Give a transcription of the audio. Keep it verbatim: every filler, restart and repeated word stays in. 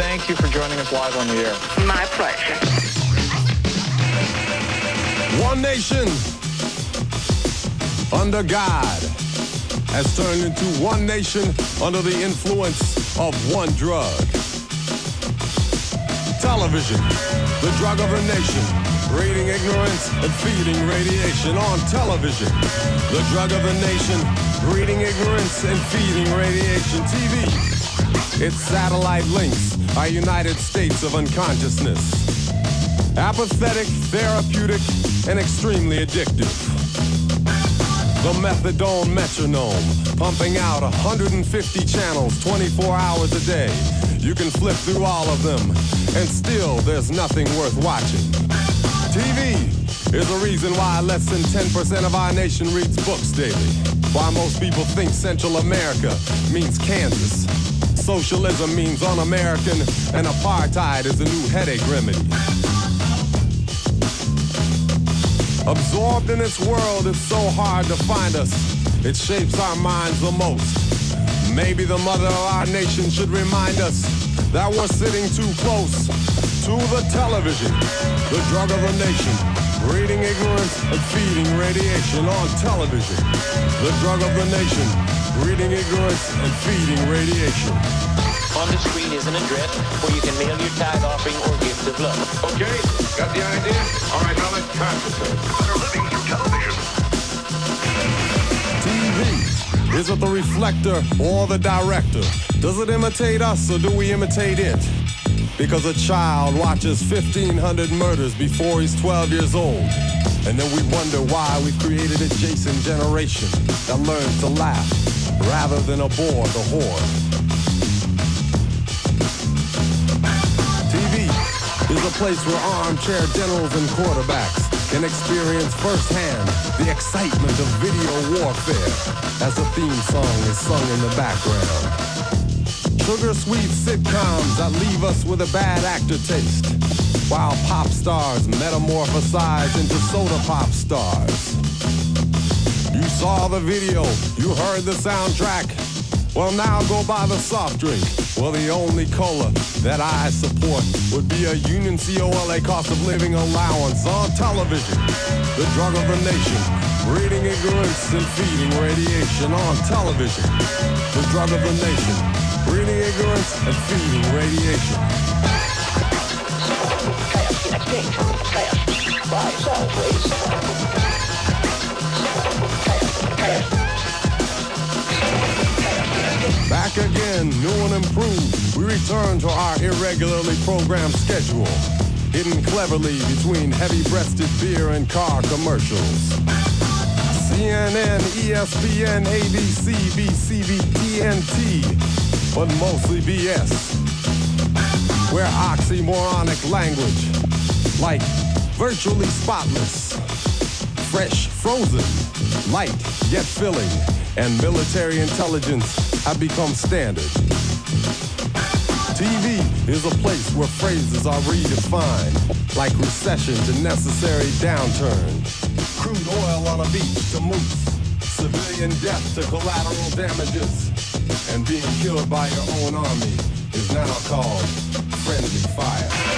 thank you for joining us live on the air. My pleasure. One nation under God has turned into one nation under the influence of one drug. Television, the drug of the nation, breeding ignorance and feeding radiation. On television, the drug of the nation, breeding ignorance and feeding radiation. T V, its satellite links are United States of unconsciousness. Apathetic, therapeutic, and extremely addictive. The methadone metronome, pumping out one hundred fifty channels twenty-four hours a day. You can flip through all of them, and still there's nothing worth watching. T V is the reason why less than ten percent of our nation reads books daily. Why most people think Central America means Kansas. Socialism means un-American, and apartheid is the new headache remedy. Absorbed in its world, it's so hard to find us. It shapes our minds the most. Maybe the mother of our nation should remind us that we're sitting too close to the television, the drug of the nation, breeding ignorance and feeding radiation. On television, the drug of the nation, breeding ignorance and feeding radiation. On the screen is an address where you can mail your tithe offering or gift of love. Okay, got the idea? All right, now let's concentrate. They're living through television. T V, is it the reflector or the director? Does it imitate us or do we imitate it? Because a child watches fifteen hundred murders before he's twelve years old. And then we wonder why we've created a Jason generation that learns to laugh rather than abhor the whore. T V is a place where armchair generals and quarterbacks can experience firsthand the excitement of video warfare as the theme song is sung in the background. Sugar-sweet sitcoms that leave us with a bad actor taste, while pop stars metamorphosize into soda pop stars. You saw the video, you heard the soundtrack. Well, now go buy the soft drink. Well, the only cola that I support would be a Union C O L A cost of living allowance. On television, the drug of the nation, breeding ignorance and feeding radiation. On television, the drug of the nation, breeding ignorance and feeding radiation. Cash in exchange for cash. Buy, sell, please. Cash, cash. Back again, new and improved, we return to our irregularly programmed schedule, hidden cleverly between heavy-breasted beer and car commercials. C N N, E S P N, A B C, B C B, T N T, but mostly B S. Where oxymoronic language, like virtually spotless, fresh, frozen, light yet filling, and military intelligence have become standard. T V is a place where phrases are redefined, like recession to necessary downturn, crude oil on a beach to moose, civilian death to collateral damages, and being killed by your own army is now called friendly fire.